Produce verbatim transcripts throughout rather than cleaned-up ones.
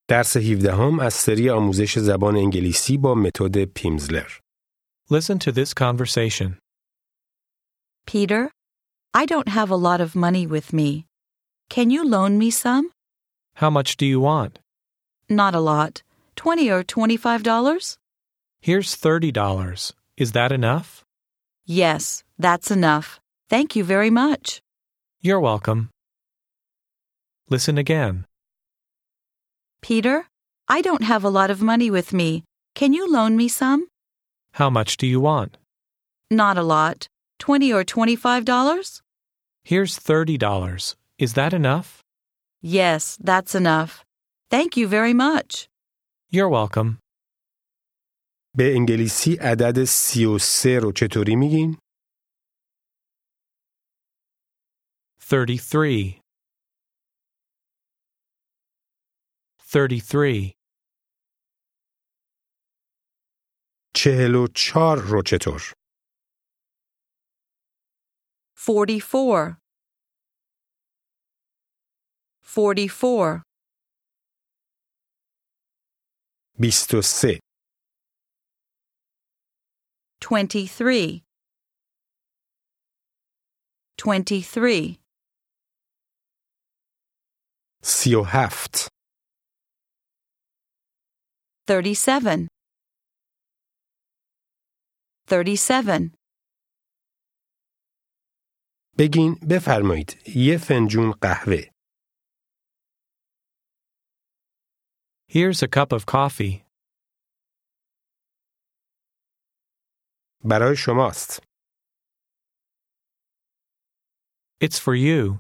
درس هفدهم از سری آموزش زبان انگلیسی با متد پیمزلر. Listen to this conversation. Peter, I don't have a lot of money with me. Can you loan me some? How much do you want? Not a lot. Twenty or twenty-five dollars? Here's thirty dollars. Is that enough? Yes, that's enough. Thank you very much. You're welcome. Listen again. Peter, I don't have a lot of money with me. Can you loan me some? How much do you want? Not a lot. Twenty or twenty-five dollars? Here's thirty dollars. Is that enough? Yes, that's enough. Thank you very much. You're welcome. به انگلیسی عدد سی و سه رو چطوری میگین؟ thirty-three. thirty-three. چهل و چهار رو چطور؟ Forty-four. Forty-four. بیست و سه. Twenty-three. Twenty-three. سی و هفت. Thirty-seven. Thirty-seven. بگین بفرمایید یه فنجون قهوه. Here's a cup of coffee. برای شماست. It's for you.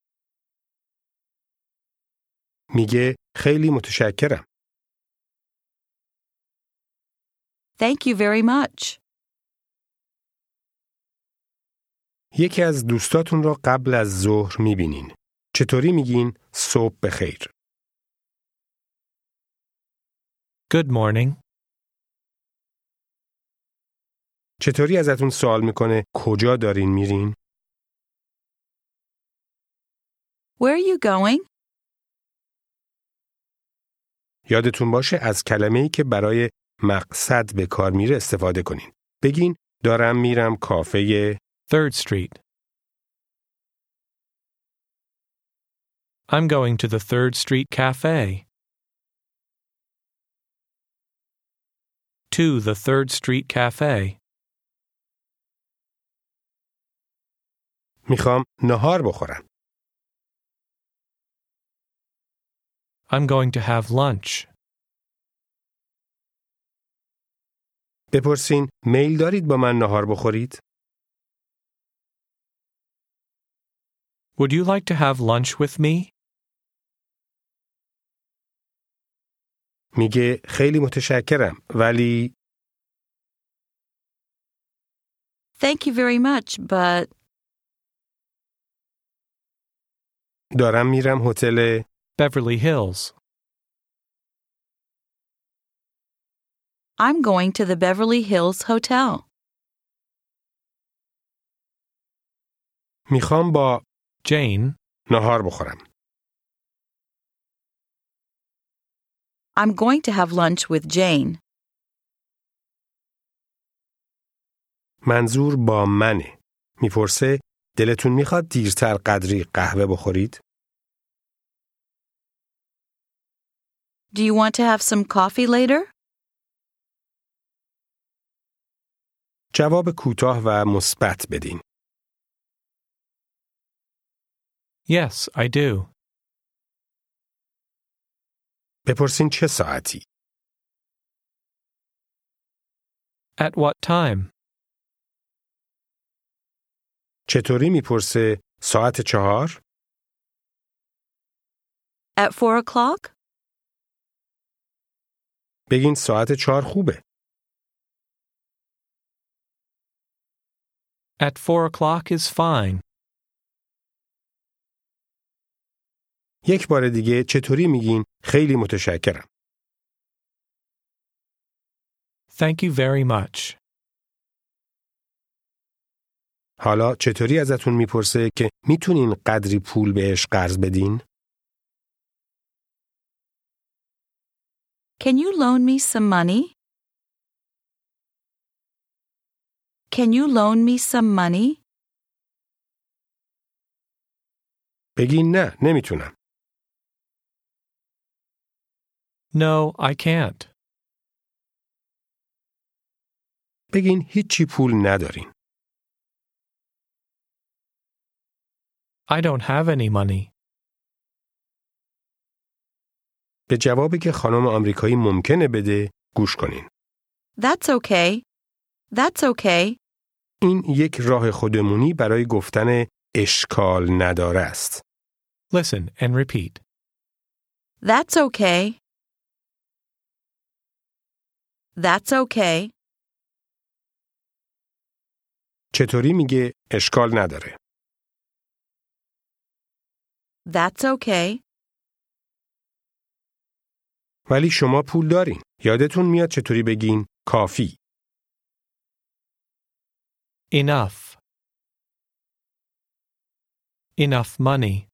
میگه خیلی متشکرم. Thank you very much. یکی از دوستاتون رو قبل از ظهر میبینین. چطوری میگین صبح بخیر؟ Good morning. چطوری ازتون سوال میکنه کجا دارین میرین؟ Where are you going? یادتون باشه از کلمه‌ای که برای مقصد به کار میره استفاده کنین. بگین دارم میرم کافه third Street. I'm going to the third Street Cafe. To the third Street Cafe. میخوام نهار بخورم. I'm going to have lunch. بپرسین میل دارید با من نهار بخورید؟ Would you like to have lunch with me? میگه خیلی متشکرم ولی Thank you very much, but دارم میرم هتل Beverly Hills. I'm going to the Beverly Hills Hotel. میخوام با Jane. نهار بخورم. I'm going to have lunch with Jane. منظور با منه. میپرسه دلتون میخواد دیرتر قدری قهوه بخورید؟ Do you want to have some coffee later? جواب کوتاه و مثبت بدین. Yes, I do. بپرسین چه ساعتی؟ At what time? چطوری میپرسه ساعت چهار؟ At four o'clock? بگین ساعت چهار خوبه. At four o'clock is fine. یک بار دیگه چطوری میگین خیلی متشکرم. Thank you very much. حالا چطوری ازتون میپرسه که میتونین قدری پول بهش قرض بدین؟ Can you loan me some money? Can you loan me some money? بگین نه نمیتونم. No, I can't. بگین هیچی پول ندارین. I don't have any money. به جوابی که خانم آمریکایی ممکنه بده گوش کنین. That's okay. That's okay. این یک راه خودمونی برای گفتن اشکال نداره است. Listen and repeat. That's okay. That's okay. چطوری میگه اشکال نداره؟ That's okay. ولی شما پول دارین. یادتون میاد چطوری بگین کافی. Enough. Enough money.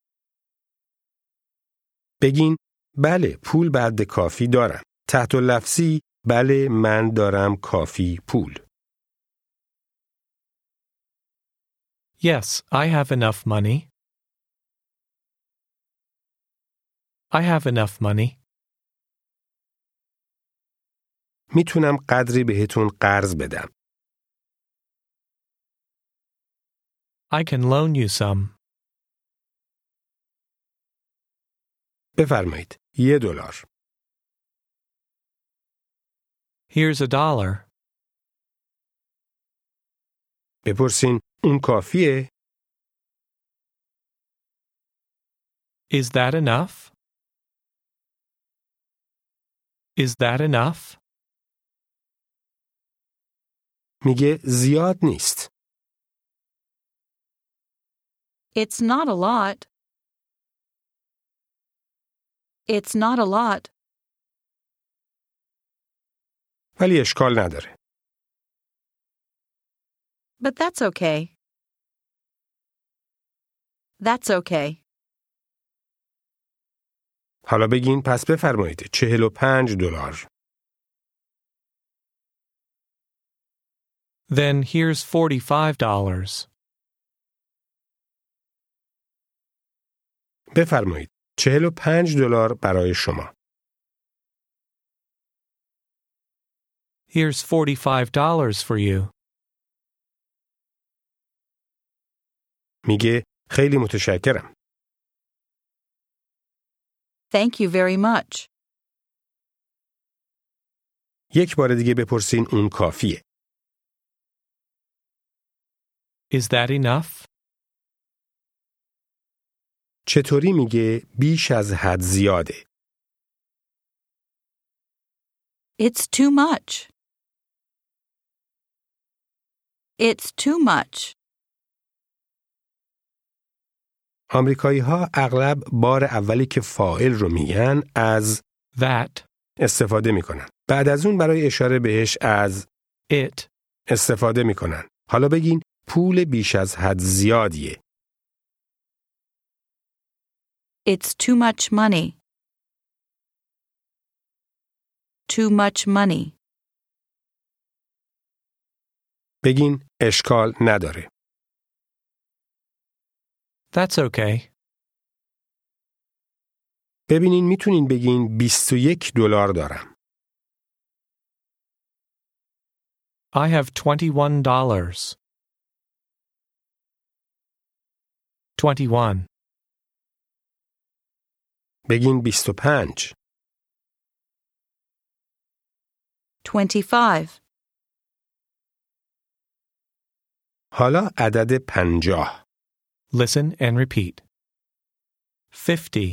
بگین بله پول بعد کافی دارم. تحت لفظی بله من دارم کافی پول. Yes, I have enough money. I have enough money. میتونم قدری بهتون قرض بدم. I can loan you some. بفرمایید. یه دلار. Here's a dollar. بپرسین اون کافیه؟ Is that enough? Is that enough? میگه زیاد نیست. It's not a lot. It's not a lot. ولی اشکال نداره. But that's okay. That's okay. حالا بگین پس بفرمایید چهل و پنج دلار. Then here's forty-five dollars. بفرمایید چهل و پنج دلار برای شما. Here's forty-five dollars for you. میگه خیلی متشکرم. Thank you very much. یک بار دیگه بپرسین اون کافیه. Is that enough? چطوری میگه بیش از حد زیاده؟ It's too much. It's too much. آمریکایی ها اغلب بار اولی که فاعل رو میگن از That. استفاده میکنن. بعد از اون برای اشاره بهش از It. استفاده میکنن. حالا بگین پول بیش از حد زیادیه. It's too much money. Too much money. بگین اشکال نداره. That's okay. ببینین میتونین بگین بیست و یک دلار دارم. I have twenty-one dollars. Twenty-one. بگین بیست و پنج. Twenty-five. حالا عدد پنجاه. Listen and repeat. Fifty.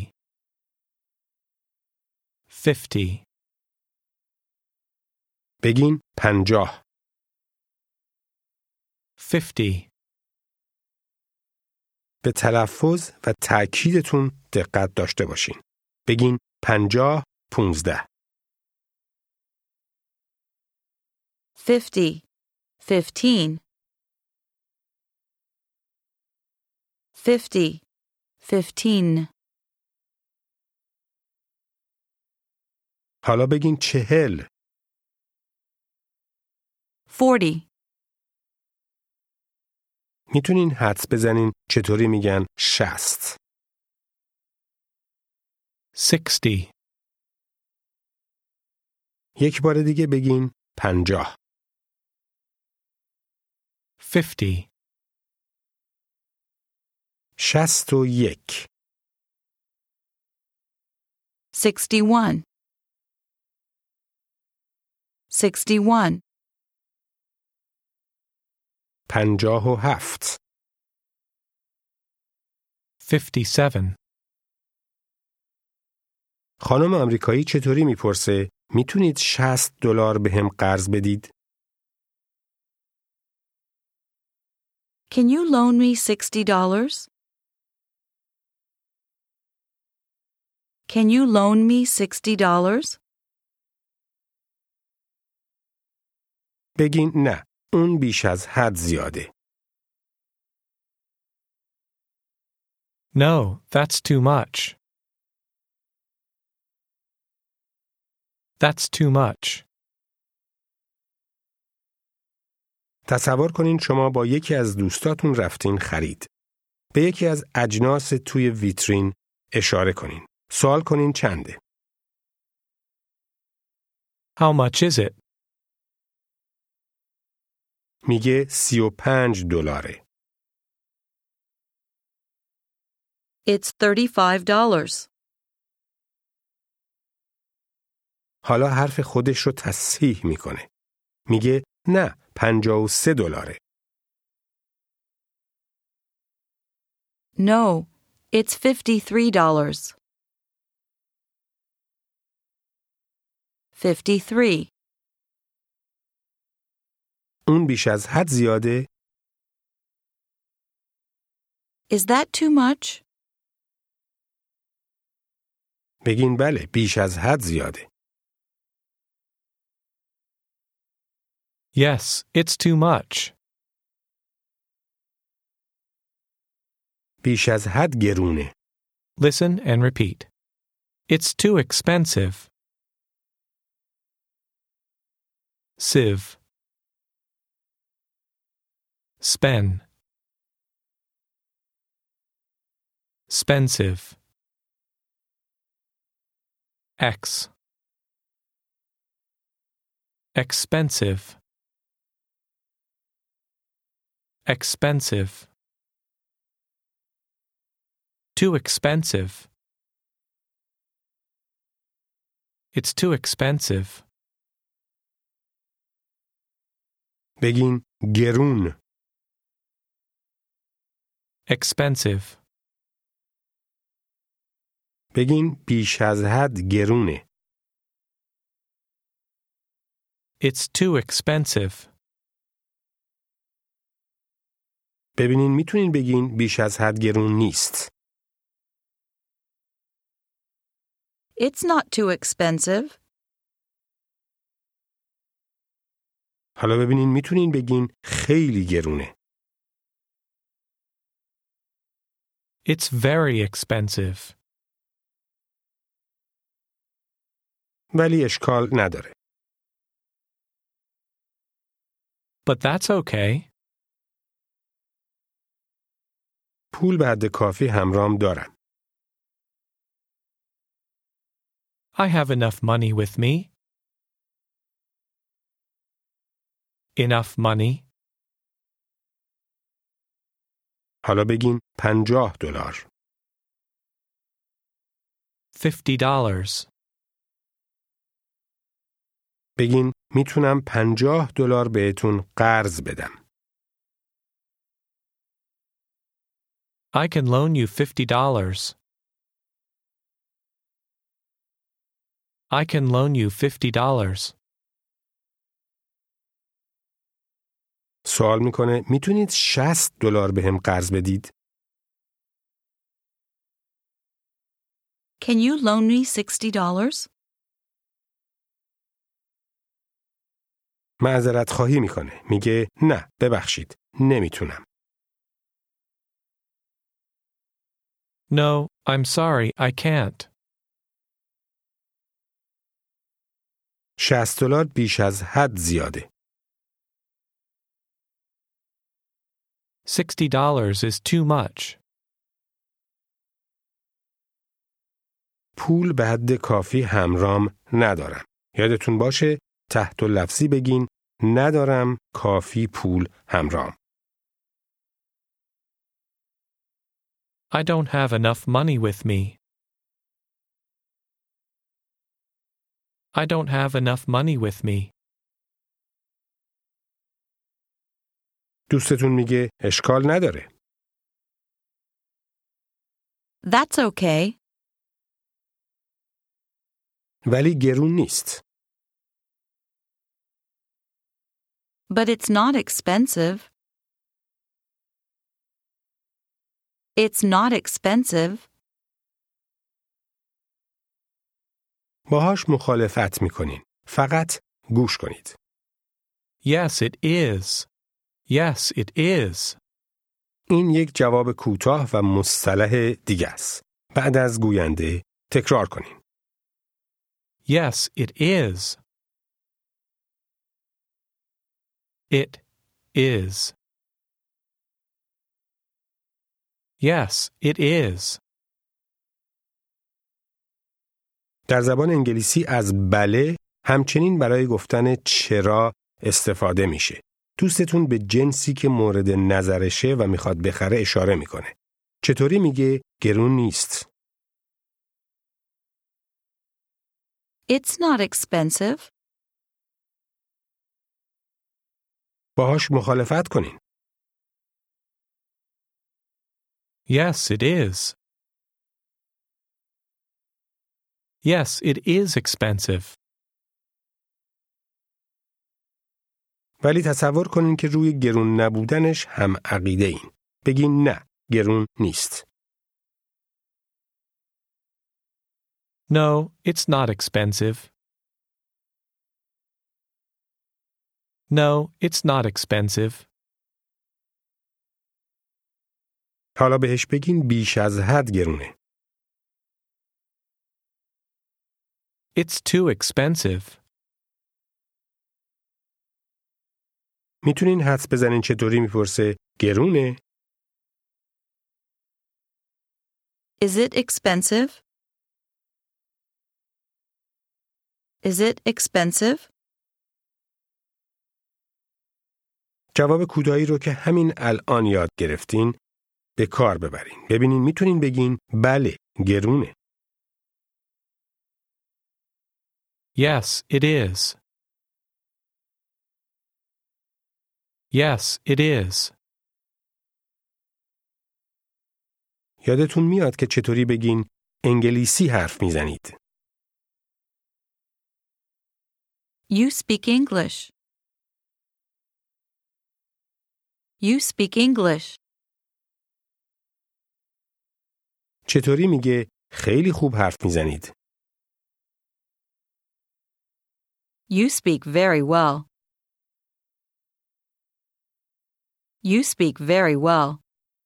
Fifty. بگین پنجاه. Fifty. به تلفظ و تأکیدتون دقت داشته باشین. بگین پنجاه پونزده. Fifty. Fifteen. Fifty. Fifteen. حالا بگین چهل. forty, میتونین حدس بزنین چطوری میگن شصت. sixty, یک بار دیگه بگین پنجاه. fifty, شصت و یک. sixty-one, sixty-one, پنجاه و هفت. fifty-seven. خانم آمریکایی چطوری میپرسه میتونید شصت دلار به هم قرض بدید؟ Can you loan me sixty dollars? Can you loan me sixty dollars? بگین نه، اون بیش از حد زیاده. No, that's too much. That's too much. تصور کنین شما با یکی از دوستاتون رفتین خرید. به یکی از اجناس توی ویترین اشاره کنین. سوال کنین چنده؟ How much is it? میگه سی و پنج دلاره. It's thirty-five dollars. حالا حرف خودش رو تصحیح میکنه. میگه نه، پنجاه و سه دلاره. No, it's fifty-three dollars. fifty-three. اون بیش از حد زیاده؟ Is that too much? بگین بله، بیش از حد زیاده. Yes, it's too much. بیش از حد گرونه. Listen and repeat. It's too expensive. Sieve. Spen. Spensive. X. Expensive. Expensive. Too expensive. It's too expensive. بگین گرون. Expensive. بگین بیش از حد گرونه. It's too expensive. ببینین میتونین بگین بیش از حد گرون نیست. It's not too expensive. حالا ببینین میتونین بگین خیلی گرونه. It's very expensive. ولی اشکال نداره. But that's okay. پول به حد کافی همرام دارم. I have enough money with me. Enough money. حالا بگین پنجاه دلار. Fifty dollars. بگین میتونم پنجاه دلار بهتون قرض بدم. I can loan you fifty dollars. I can loan you fifty dollars. سوال میکنه میتونید شصت دلار بهم قرض بدید؟ Can you loan me sixty dollars? معذرت خواهی میکنه. میگه نه، ببخشید، نمیتونم. No, I'm sorry, I can't. شصت دلار بیش از حد زیاده. Sixty dollars is too much. پول به حد کافی همرام ندارم. یادتون باشه تحت لفظی بگین ندارم کافی پول همرام. I don't have enough money with me. I don't have enough money with me. دوستتون میگه اشکال نداره. That's okay. ولی گرون نیست. But it's not expensive. It's not expensive. باهاش مخالفت میکنین. فقط گوش کنید. Yes, it is. Yes, it is. این یک جواب کوتاه و مصطلح دیگه است. بعد از گوینده تکرار کنین. Yes, it is. It is. Yes, it is. در زبان انگلیسی از بله همچنین برای گفتن چرا استفاده میشه. دوستتون به جنسی که مورد نظرشه و میخواد بخره اشاره میکنه. چطوری میگه گرون نیست؟ It's not expensive. باهاش مخالفت کنین. Yes, it is. Yes, it is expensive. ولی تصور کنین که روی گرون نبودنش هم عقیده این. بگین نه، گرون نیست. No, it's not expensive. No, it's not expensive. حالا بهش بگین بیش از حد گرونه. It's too expensive. میتونین حدس بزنین چطوری میپرسه گرونه؟ Is it expensive? Is it expensive? جواب کوتاهی رو که همین الان یاد گرفتین به کار ببرین. ببینین میتونین بگین بله گرونه. Yes, it is. Yes, it is. یادتون میاد که چطوری بگین انگلیسی حرف میزنید. You speak English. You speak English. چطوری میگه خیلی خوب حرف میزنید. You speak very well. You speak very well.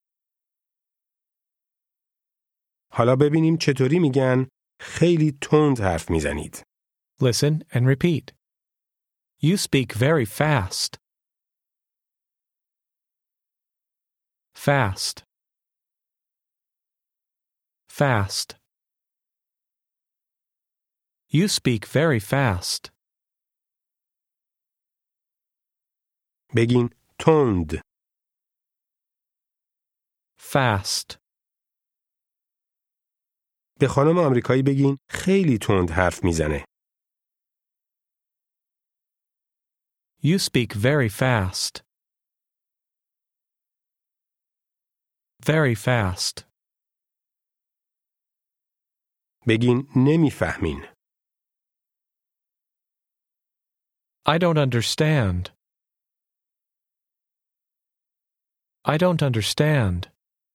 حالا ببینیم چطوری میگن خیلی تند حرف میزنید. Listen and repeat. You speak very fast. Fast. Fast. You speak very fast. بگین تند. Fast. به خانم آمریکایی بگین خیلی تند حرف میزنه. You speak very fast. Very fast. بگین نمیفهمین. I don't understand. I don't understand.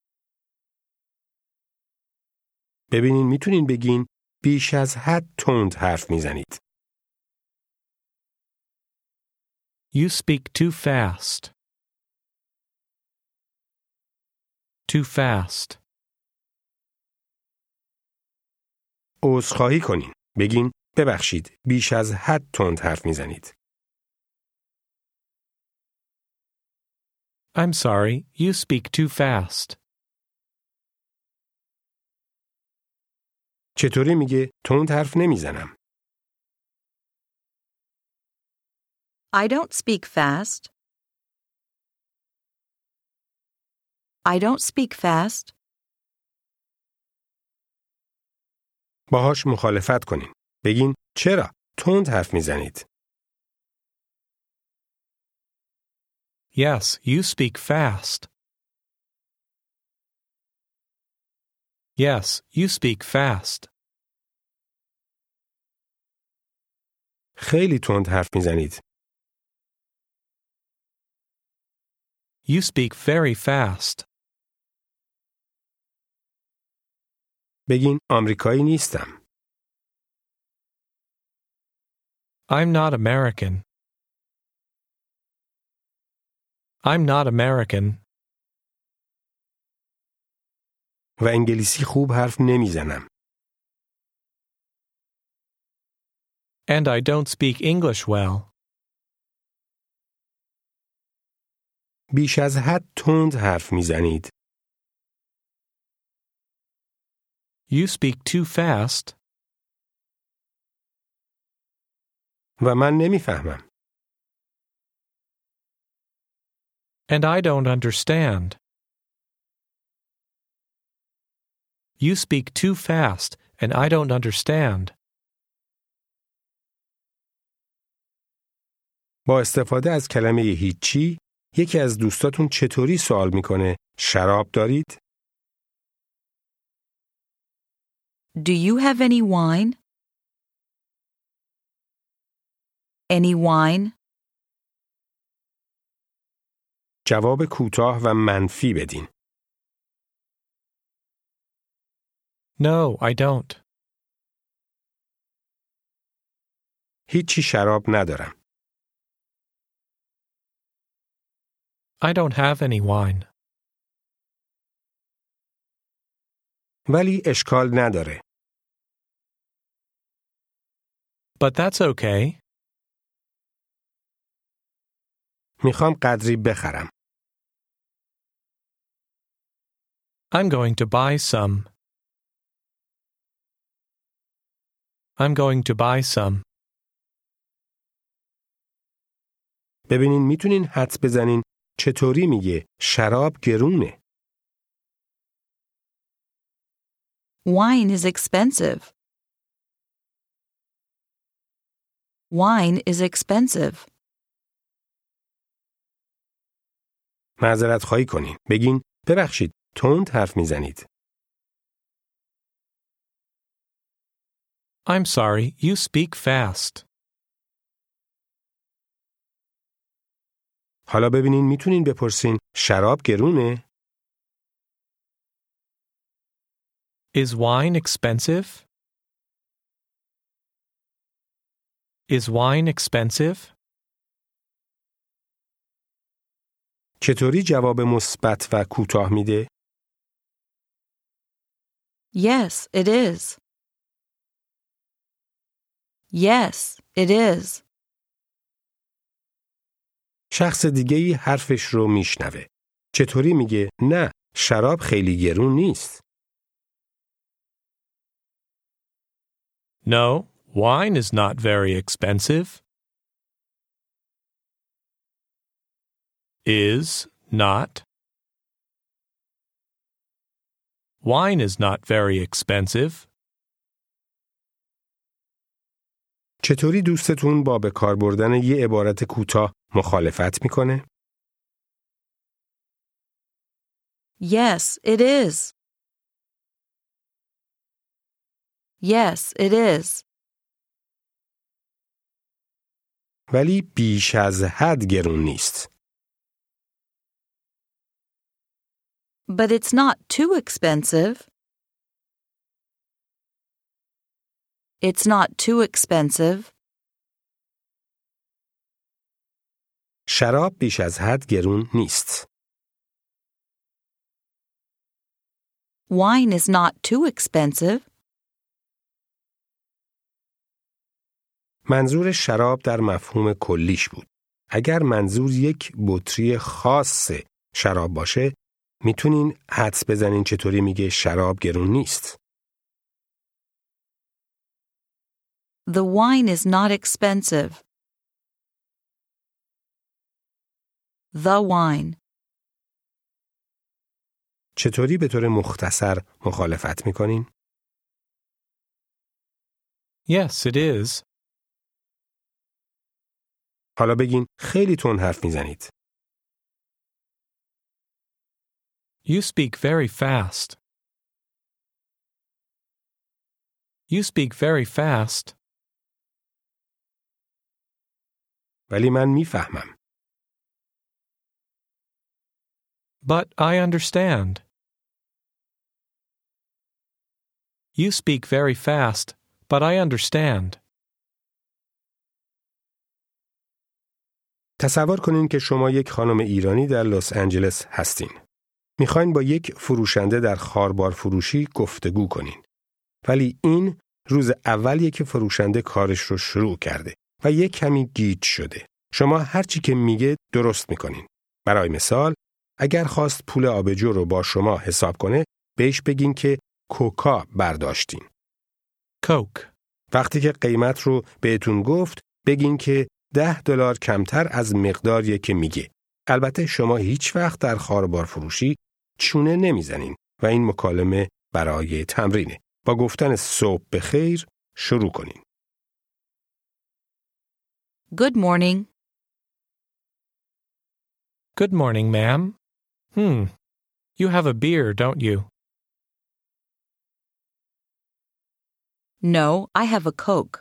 ببینین میتونین بگین بیش از حد تند حرف میزنید. You speak too fast. Too fast. عذرخواهی کنین. بگین ببخشید، بیش از حد تند حرف میزنید. I'm sorry, you speak too fast. چطوری میگه تند حرف نمیزنم؟ I don't speak fast. I don't speak fast. باهاش مخالفت کنین. بگین چرا تند حرف میزنید؟ Yes, you speak fast. Yes, you speak fast. خیلی تند حرف میزنید. You speak very fast. بگین آمریکایی نیستم. I'm not American. I'm not American. و انگلیسی خوب حرف نمیزنم. And I don't speak English well. بیش از حد تند حرف میزنید. You speak too fast. و من نمیفهمم. And I don't understand. You speak too fast, and I don't understand. با استفاده از کلمه هیچی، یکی از دوستاتون چطوری سوال میکنه شراب دارید؟ Do you have any wine? Any wine? جواب کوتاه و منفی بدین. No, I don't. هیچی شراب ندارم. I don't have any wine. ولی اشکال نداره. But that's okay. میخوام قدری بخرم. I'm going to buy some. I'm going to buy some. ببینین میتونین حدس بزنین چطوری میگه شراب گرونه. Wine is expensive. Wine is expensive. معذرت خواهی کنین. بگین ببخشید تند حرف میزنید. I'm sorry, you speak fast. حالا ببینین میتونین بپرسین شراب گرونه؟ Is wine expensive? Is wine expensive? چطوری جواب مثبت و کوتاه میده؟ Yes, it is. Yes, it is. شخص دیگه‌ای حرفش رو میشنوه. چطوری میگه نه شراب خیلی گرون نیست؟ No, wine is not very expensive. Is not. Wine is not very expensive. چطوری دوستتون با به کار بردن یه عبارت کوتاه مخالفت میکنه؟ Yes, it is. Yes, it is. ولی بیش از حد گرون نیست. But it's not too expensive. It's not too expensive. شراب بیش از حد گرون نیست. Wine is not too expensive. منظور شراب در مفهوم کلیش بود. اگر منظور یک بطری خاص شراب باشه، میتونین حدس بزنین چطوری میگه شراب گرون نیست. The wine is not expensive. The wine. چطوری به طور مختصر مخالفت میکنین؟ Yes, it is. حالا بگین خیلی تون حرف میزنید. You speak very fast. You speak very fast. ولی من میفهمم. But I understand. You speak very fast, but I understand. تصور کنین که شما یک خانم ایرانی در لس آنجلس هستین. میخواین با یک فروشنده در خاربار فروشی گفتگو کنین. ولی این روز اولیه که فروشنده کارش رو شروع کرده و یک کمی گیج شده. شما هرچی که میگه درست میکنین. برای مثال، اگر خواست پول آبجو رو با شما حساب کنه، بهش بگین که کوکا برداشتین. Coke. وقتی که قیمت رو بهتون گفت، بگین که ده دلار کمتر از مقداریه که میگه. البته شما هیچ وقت در خاربار فروشی چونه نمیزنین و این مکالمه برای تمرینه. با گفتن صبح بخیر شروع کنین. Good morning. Good morning, ma'am. Hmm. You have a beer, don't you? No, I have a Coke.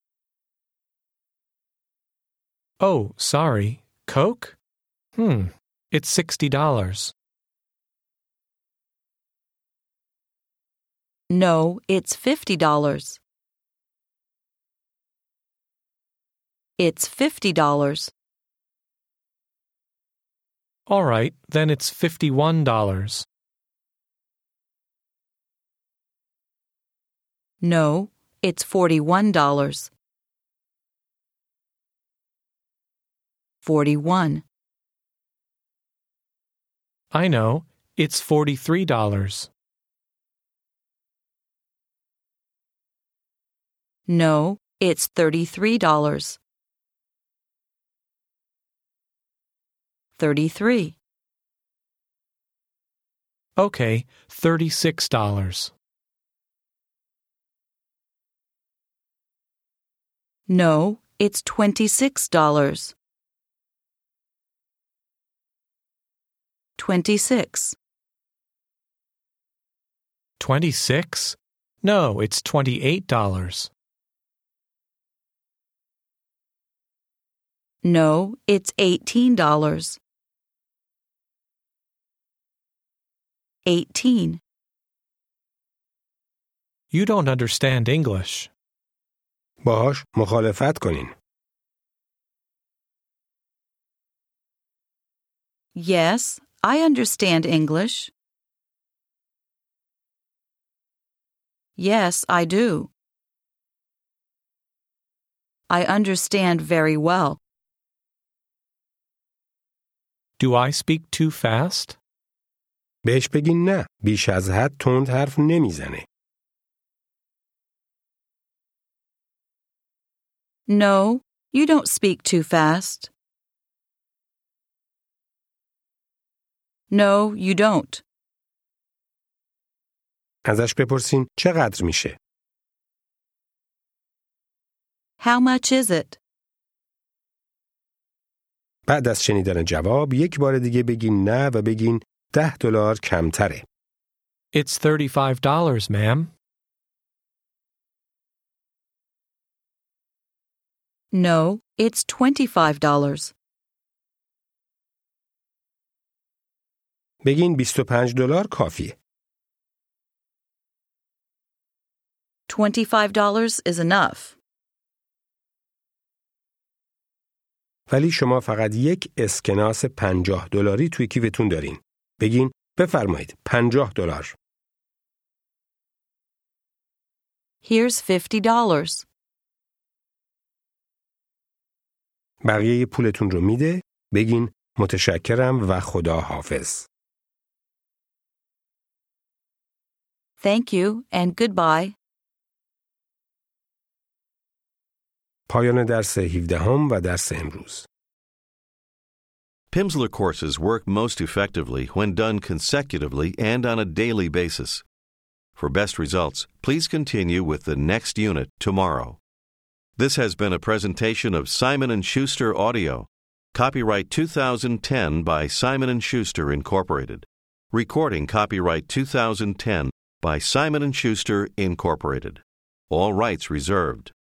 Oh, sorry. Coke? Hmm. It's sixty dollars. No, it's fifty dollars. It's fifty dollars. All right, then it's fifty-one dollars. No, it's forty-one dollars. Forty-one. I know. It's forty-three dollars. No, it's thirty-three dollars. Thirty-three. Okay, thirty-six dollars. No, it's twenty-six dollars. Twenty-six. Twenty-six? No, it's twenty-eight dollars. No, it's eighteen dollars. Eighteen. You don't understand English. باهاش مخالفت کنین. Yes, I understand English. Yes, I do. I understand very well. Do I speak too fast? بهش بگین نه، بیش از حد تند حرف نمیزنه. No, you don't speak too fast. No, you don't. ازش بپرسین چقدر میشه؟ How much is it? بعد از شنیدن جواب یک بار دیگه بگین نه و بگین ده دلار کمتره. It's thirty-five dollars, ma'am. No, it's twenty-five dollars. بگین بیست و پنج دلار کافیه. twenty-five dollars is enough. ولی شما فقط یک اسکناس پنجاه دلاری توی کیفتون دارین. بگین بفرمایید پنجاه دلار. Here's fifty dollars. بقیه پولتون رو میده، بگین متشکرم و خدا حافظ. Thank you and goodbye. پایان درس هفدهم و درس امروز. Pimsleur courses work most effectively when done consecutively and on a daily basis. For best results, please continue with the next unit tomorrow. This has been a presentation of Simon and Schuster Audio. Copyright two thousand ten by Simon and Schuster Incorporated. Recording copyright two thousand ten by Simon and Schuster Incorporated. All rights reserved.